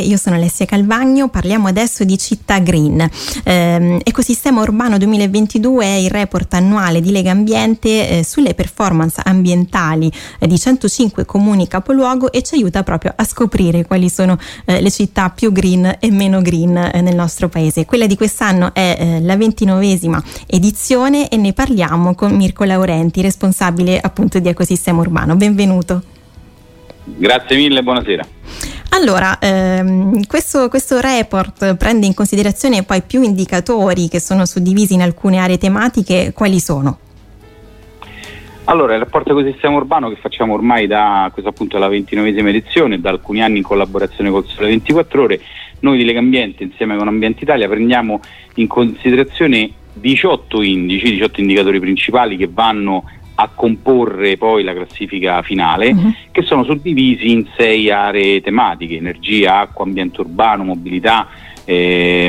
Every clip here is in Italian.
io sono Alessia Calvagno, parliamo adesso di città green. Ecosistema Urbano 2022 è il report annuale di Legambiente sulle performance ambientali di 105 comuni capoluogo e ci aiuta proprio a scoprire quali sono le città più green e meno green nel nostro paese. Quella di quest'anno è la 29esima edizione e ne parliamo con Mirko Laurenti, responsabile appunto di Ecosistema Urbano. Benvenuto. Grazie mille, buonasera. Allora, questo report prende in considerazione poi più indicatori che sono suddivisi in alcune aree tematiche. Quali sono? Allora, il rapporto Ecosistema Urbano che facciamo ormai da questa appunto la 29esima edizione, da alcuni anni in collaborazione col Sole 24 Ore, noi di Legambiente insieme con Ambiente Italia prendiamo in considerazione 18 indicatori principali che vanno a comporre poi la classifica finale, che sono suddivisi in 6 aree tematiche: energia, acqua, ambiente urbano, mobilità e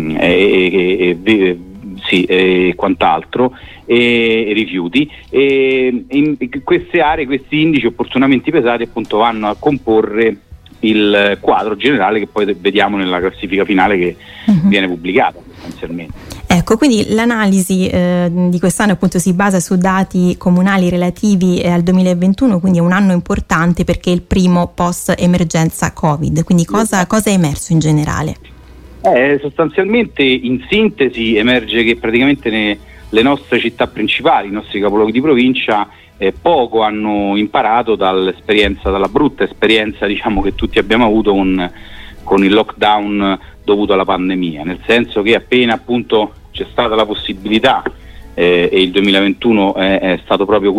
quant'altro, e rifiuti. E in queste aree, questi indici opportunamente pesati appunto vanno a comporre il quadro generale che poi vediamo nella classifica finale che viene pubblicata sostanzialmente. Ecco, quindi l'analisi di quest'anno appunto si basa su dati comunali relativi al 2021, quindi è un anno importante perché è il primo post emergenza Covid. Quindi cosa è emerso in generale? Sostanzialmente, in sintesi, emerge che praticamente le nostre città principali, i nostri capoluoghi di provincia, poco hanno imparato dalla brutta esperienza, diciamo, che tutti abbiamo avuto con il lockdown dovuto alla pandemia, nel senso che appena appunto c'è stata la possibilità, e il 2021 è stato proprio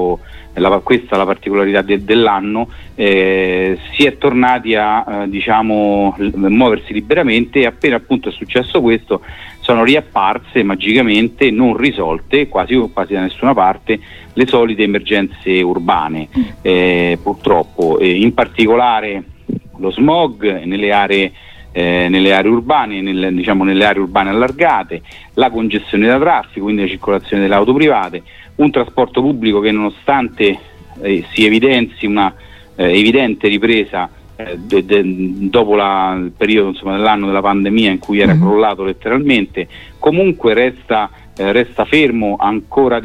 questa la particolarità dell'anno, si è tornati a muoversi liberamente, e appena appunto è successo questo sono riapparse magicamente, non risolte quasi da nessuna parte, le solite emergenze urbane, purtroppo, in particolare lo smog nelle aree urbane, nelle aree urbane allargate, la congestione da traffico, quindi la circolazione delle auto private, un trasporto pubblico che nonostante si evidenzi una evidente ripresa dopo il periodo dell'anno della pandemia in cui era crollato letteralmente, comunque resta fermo ancora,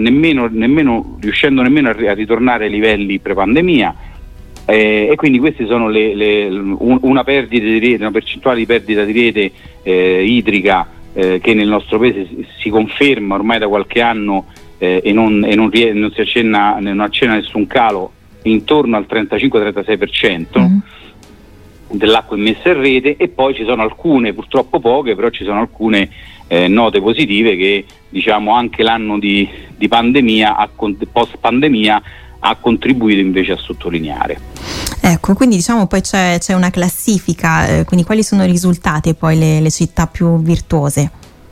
nemmeno riuscendo a ritornare ai livelli pre-pandemia. E quindi queste sono una percentuale di perdita di rete idrica che nel nostro paese si conferma ormai da qualche anno, e non accenna nessun calo, intorno al 35-36% dell'acqua immessa in rete. E poi ci sono alcune, purtroppo poche, però ci sono alcune note positive che anche l'anno di pandemia, post pandemia, ha contribuito invece a sottolineare. Ecco, quindi poi c'è una classifica, quindi quali sono risultate poi le città più virtuose?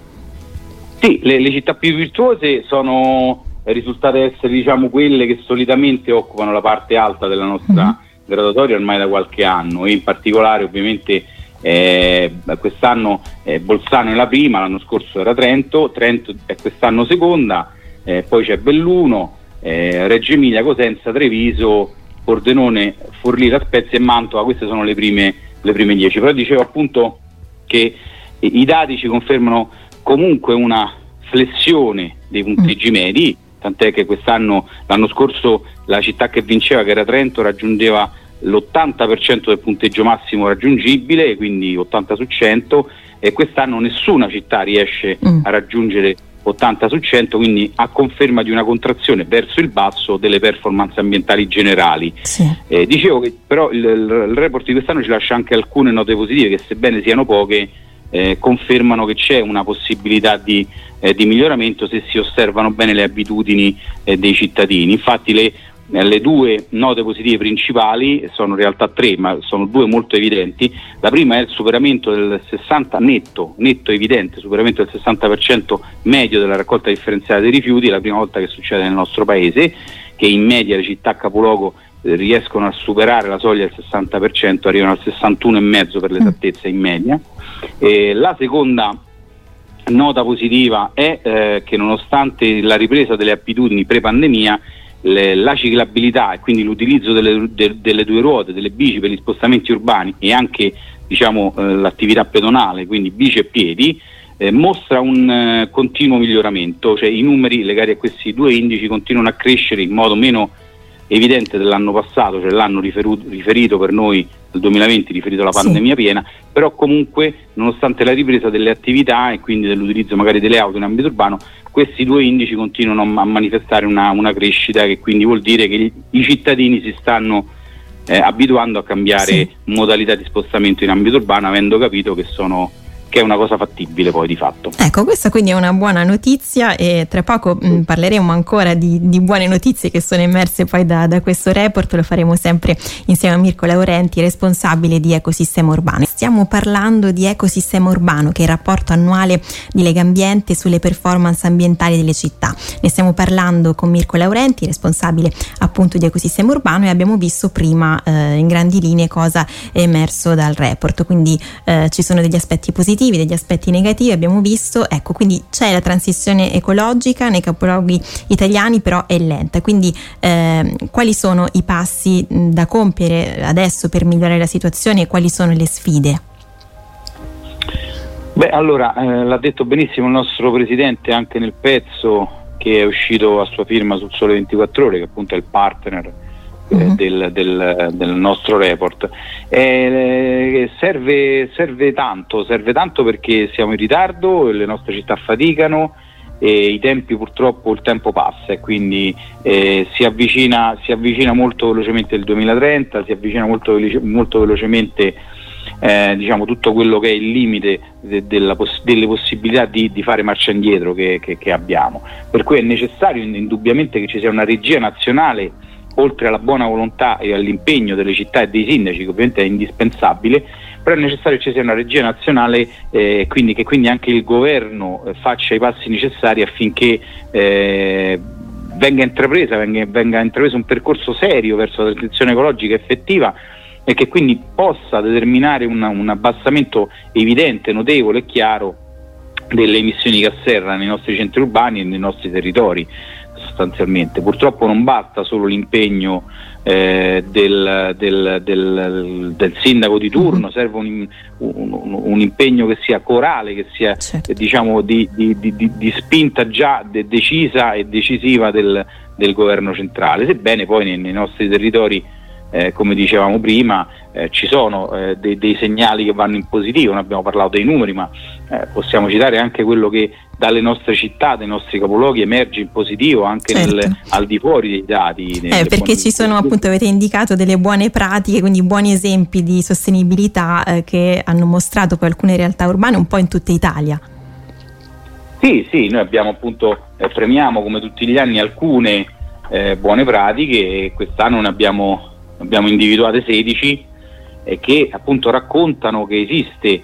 Sì, le città più virtuose sono risultate essere quelle che solitamente occupano la parte alta della nostra graduatoria ormai da qualche anno, e in particolare ovviamente quest'anno Bolzano è la prima, l'anno scorso era Trento è quest'anno seconda, poi c'è Belluno, Reggio Emilia, Cosenza, Treviso, Pordenone, Forlì, La Spezia e Mantova. Queste sono le prime 10. Però dicevo appunto che i dati ci confermano comunque una flessione dei punteggi medi, tant'è che l'anno scorso la città che vinceva, che era Trento, raggiungeva l'80% del punteggio massimo raggiungibile, quindi 80 su 100, e quest'anno nessuna città riesce a raggiungere 80 su 100, quindi a conferma di una contrazione verso il basso delle performance ambientali generali. Sì. Dicevo che però il report di quest'anno ci lascia anche alcune note positive che, sebbene siano poche, confermano che c'è una possibilità di miglioramento se si osservano bene le abitudini dei cittadini. Infatti le due note positive principali sono in realtà 3, ma sono 2 molto evidenti. La prima è il superamento del 60 netto evidente, superamento del 60% medio della raccolta differenziata dei rifiuti. È la prima volta che succede nel nostro paese, che in media le città capoluogo riescono a superare la soglia del 60%, arrivano al 61,5% per l'esattezza in media. La seconda nota positiva è che nonostante la ripresa delle abitudini pre-pandemia, la ciclabilità e quindi l'utilizzo delle due ruote, delle bici per gli spostamenti urbani e anche l'attività pedonale, quindi bici e piedi, mostra un continuo miglioramento, cioè i numeri legati a questi due indici continuano a crescere in modo meno evidente dell'anno passato, cioè l'anno riferito per noi del 2020, riferito alla pandemia piena, però comunque nonostante la ripresa delle attività e quindi dell'utilizzo magari delle auto in ambito urbano, questi due indici continuano a manifestare una crescita, che quindi vuol dire che i cittadini si stanno abituando a cambiare modalità di spostamento in ambito urbano, avendo capito che è una cosa fattibile poi di fatto. Ecco, questa quindi è una buona notizia, e tra poco parleremo ancora di buone notizie che sono emerse poi da questo report. Lo faremo sempre insieme a Mirko Laurenti, responsabile di Ecosistema Urbano. Stiamo parlando di Ecosistema Urbano, che è il rapporto annuale di Legambiente sulle performance ambientali delle città. Ne stiamo parlando con Mirko Laurenti, responsabile appunto di Ecosistema Urbano, e abbiamo visto prima in grandi linee cosa è emerso dal report. Quindi ci sono degli aspetti positivi, degli aspetti negativi, abbiamo visto, ecco, quindi c'è la transizione ecologica nei capoluoghi italiani, però è lenta. Quindi quali sono i passi da compiere adesso per migliorare la situazione e quali sono le sfide? Allora, l'ha detto benissimo il nostro presidente anche nel pezzo che è uscito a sua firma sul Sole 24 Ore, che appunto è il partner del nostro report. Serve tanto perché siamo in ritardo, le nostre città faticano e i tempi, purtroppo il tempo passa, e quindi si avvicina molto velocemente il 2030, si avvicina molto velocemente tutto quello che è il limite delle possibilità di fare marcia indietro che abbiamo, per cui è necessario indubbiamente che ci sia una regia nazionale, oltre alla buona volontà e all'impegno delle città e dei sindaci, che ovviamente è indispensabile, però è necessario che ci sia una regia nazionale, che quindi anche il governo faccia i passi necessari affinché venga intrapreso un percorso serio verso la transizione ecologica effettiva, e che quindi possa determinare un abbassamento evidente, notevole e chiaro delle emissioni gas serra nei nostri centri urbani e nei nostri territori. Sostanzialmente purtroppo non basta solo l'impegno del sindaco di turno, serve un impegno che sia corale, che sia di spinta già decisa e decisiva del governo centrale, sebbene poi nei nostri territori, come dicevamo prima, ci sono dei segnali che vanno in positivo. Noi abbiamo parlato dei numeri, ma possiamo citare anche quello che dalle nostre città, dai nostri capoluoghi emerge in positivo anche al di fuori dei dati. Perché ci sono, appunto, avete indicato delle buone pratiche, quindi buoni esempi di sostenibilità che hanno mostrato poi alcune realtà urbane un po' in tutta Italia. Sì, noi abbiamo appunto premiamo come tutti gli anni alcune buone pratiche, e quest'anno ne abbiamo individuate 16 che appunto raccontano che esiste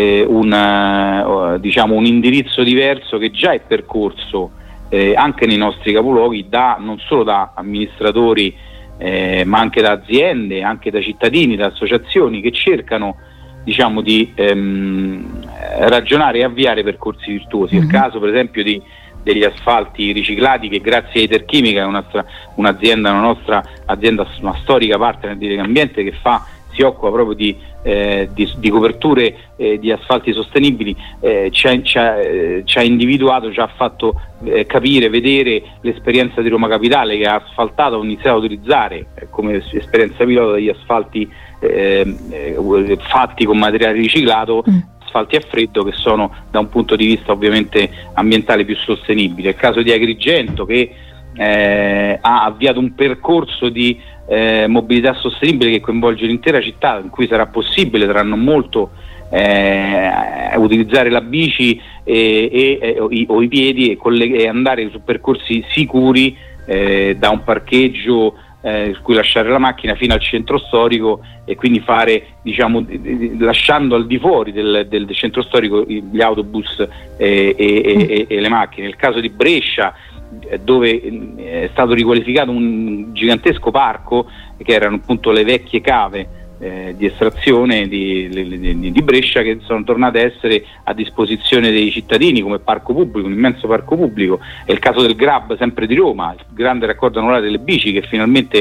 un indirizzo diverso che già è percorso anche nei nostri capoluoghi non solo da amministratori ma anche da aziende, anche da cittadini, da associazioni che cercano di ragionare e avviare percorsi virtuosi. Il caso per esempio degli asfalti riciclati, che grazie a Iterchimica, un'azienda, una nostra azienda, una storica partner di Legambiente, che si occupa proprio di coperture di asfalti sostenibili, ci ha individuato, ci ha fatto capire, vedere l'esperienza di Roma Capitale, che ha asfaltato, ha iniziato a utilizzare come esperienza pilota degli asfalti fatti con materiale riciclato, asfalti a freddo, che sono da un punto di vista ovviamente ambientale più sostenibile. È il caso di Agrigento, che ha avviato un percorso di mobilità sostenibile che coinvolge l'intera città, in cui sarà possibile tra non molto utilizzare la bici o i piedi e andare su percorsi sicuri da un parcheggio su cui lasciare la macchina fino al centro storico, e quindi fare, lasciando al di fuori del centro storico gli autobus e le macchine. Nel caso di Brescia, dove è stato riqualificato un gigantesco parco, che erano appunto le vecchie cave di estrazione di Brescia, che sono tornate a essere a disposizione dei cittadini come parco pubblico, un immenso parco pubblico. È il caso del GRAB, sempre di Roma, il grande raccordo annuale delle bici, che finalmente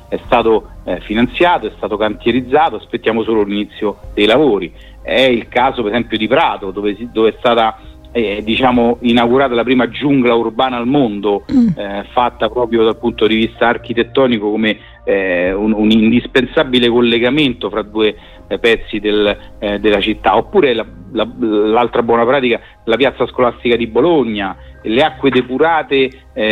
è stato finanziato, è stato cantierizzato, aspettiamo solo l'inizio dei lavori. È il caso per esempio di Prato, dove è stata inaugurata la prima giungla urbana al mondo, fatta proprio dal punto di vista architettonico come un indispensabile collegamento fra due pezzi della città. Oppure l'altra buona pratica, la piazza scolastica di Bologna, le acque depurate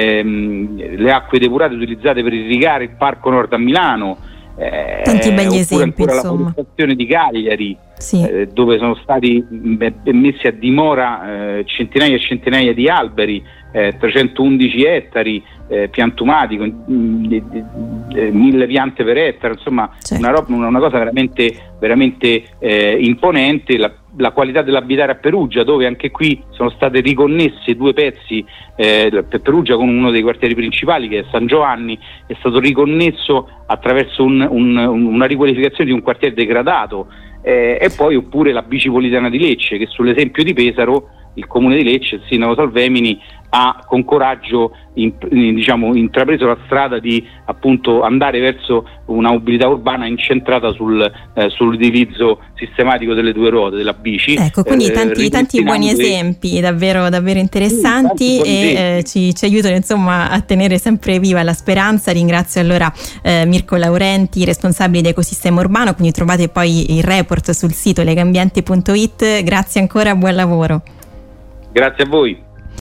utilizzate per irrigare il Parco Nord a Milano. Tanti begli esempi, ancora insomma. La forestazione di Cagliari, sì. Dove sono stati messi a dimora centinaia e centinaia di alberi, 311 ettari piantumati con 1000 piante per ettaro, insomma, certo. una cosa veramente imponente. La qualità dell'abitare a Perugia, dove anche qui sono state riconnesse due pezzi, per Perugia con uno dei quartieri principali che è San Giovanni, è stato riconnesso attraverso una riqualificazione di un quartiere degradato, e poi oppure la bicipolitana di Lecce, che sull'esempio di Pesaro il comune di Lecce, il sindaco Salvemini, ha con coraggio intrapreso la strada di appunto andare verso una mobilità urbana incentrata sull'utilizzo sistematico delle due ruote, della bici. Ecco, quindi tanti buoni esempi davvero interessanti, e ci aiutano insomma a tenere sempre viva la speranza. Ringrazio allora Mirko Laurenti, responsabile di Ecosistema Urbano, quindi trovate poi il report sul sito legambiente.it. Grazie ancora, buon lavoro. Grazie a voi.